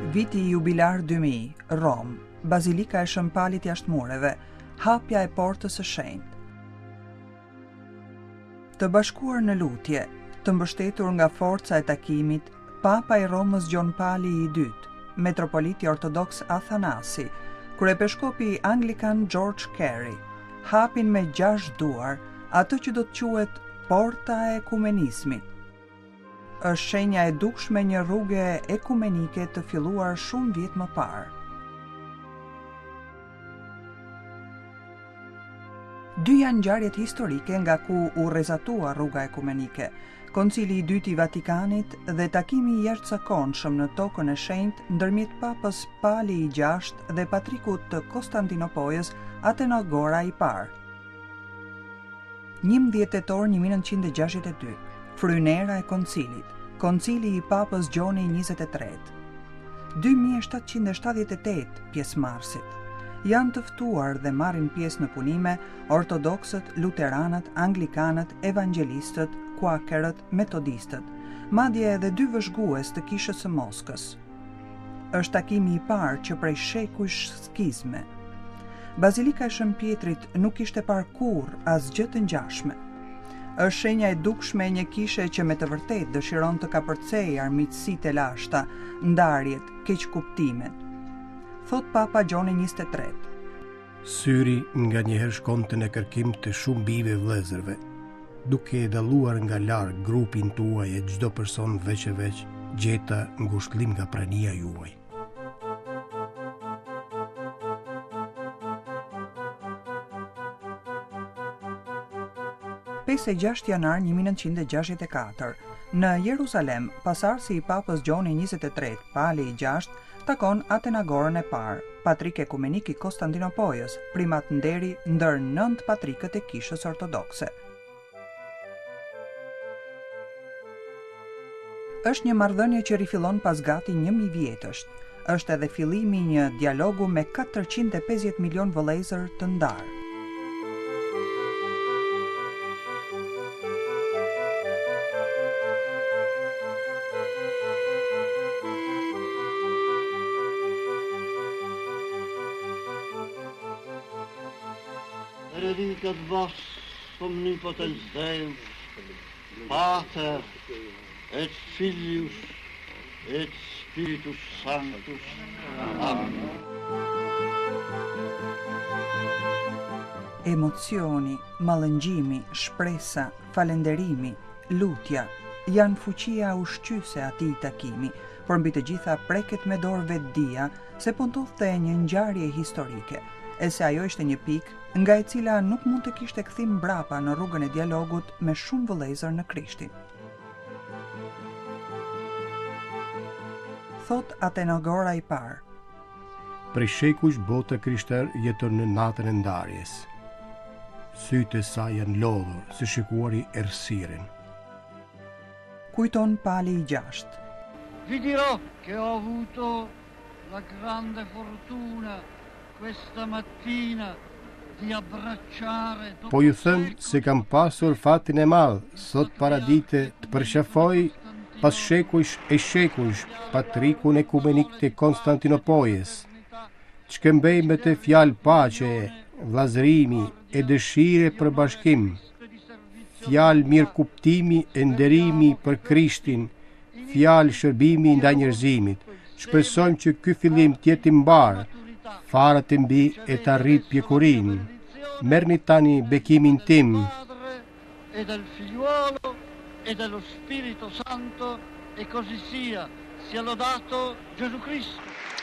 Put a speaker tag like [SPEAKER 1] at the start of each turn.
[SPEAKER 1] Viti jubilar 2000, Rom, Bazilika e Shëmpalit Jashtëmureve, hapja e portës së shenjtë. Të bashkuar në lutje, të mbështetur nga forca e takimit, Papa i Romës Gjon Pali II, metropoliti ortodoks Athanasi, kryepeshkopi anglikan George Carey, hapin me 6 duar atë që do të quhet porta e ekumenizmit. Është shenja e dukshme një rruge ekumenike të filluar shumë vjet më parë. Dy janë ngjarjet historike nga ku u rrezatua rruga ekumenike, Koncili i dytë i Vatikanit dhe takimi i jashtëzakonshëm në tokën e shenjtë ndërmjet Papës Pali i VI dhe Patrikut të Konstantinopojës Atenagora i parë. 11 tetor 1962, frynera e koncilit, Koncili i Papës Gjoni 23. 2778 pjesëmarrësit. Janë të ftuar dhe marrin pjesë në punime ortodoksët, luteranët, anglikanët, evangelistët, kuakerët, metodistët, madje edhe 2 vëzhgues të kishës së Moskës. Është takimi i parë që prej shekujsh skizme. Bazilika e Shëmpjetrit nuk ishte parë kurrë asgjë të ngjashme. Është shenja e dukshme e një kishe që me të vërtetë dëshiron të kapërcej armiqësitë e lashta, ndarjet, keqkuptimet. Thot Papa Gjoni 23.
[SPEAKER 2] Syri nga njëherë shkonte në kërkim të shumë bijve vëllezërve, duke e dalluar nga larg grupin tuaj e çdo person veç e veç, gjeta ngushëllim nga prania juaj.
[SPEAKER 1] E 6 janar 1964, në Jeruzalem, pasardhësi i Papës Gjoni 23, Pali i VI, takon Atenagorën e parë, patrik ekumenik i Konstantinopojës, primat nderi ndër 9 patrikët e kishës ortodokse. Është një marrëdhënie që rifillon pas gati 1000 vjetësh. Është edhe fillimi i një dialogu me 450 milion vëllezër të ndarë.
[SPEAKER 3] Benedicat vos omnipotens Deus, Pater et Filius et Spiritus Sanctus. Amen.
[SPEAKER 1] Emocioni, mallëngjimi, shpresa, falenderimi, lutja janë fuqia ushqyese atij takimi, por mbi të gjitha preket me dorë vetdia se po ndodhte një ngjarje historike, e se ajo ishte një pikë nga e cila nuk mund të kishte kthim mbrapa në rrugën e dialogut me shumë vëllezër në Krishtin. Thot Atenagora i parë.
[SPEAKER 2] Prej shekujsh bota krishter jeton në natën e ndarjes. Sytë e saj janë lodhur, si shikuari errësiren.
[SPEAKER 1] Kujton Pali i VI.
[SPEAKER 3] Vi dirò che ho avuto la grande fortuna questa mattina di abbracciare.
[SPEAKER 2] Po ju thënë se kam pasur fatin e madh sot paradite të përshafoj pas shekujsh e shekujsh patrikun ekumenik të Konstantinopojës, që këmbej me të fjalë paqe, vllazërimi e dëshire për bashkim, fjalë mirë kuptimi e nderimi për Krishtin, fjalë shërbimi ndaj njerëzimit. Shpresojmë që ky fillim të jetë i mbar, fara të mbi e të arrit pjekurin. Merrni tani bekimin tim.
[SPEAKER 3] E del figliuolo e dello Spirito Santo, e così sia. Sia lodato Gesù Cristo.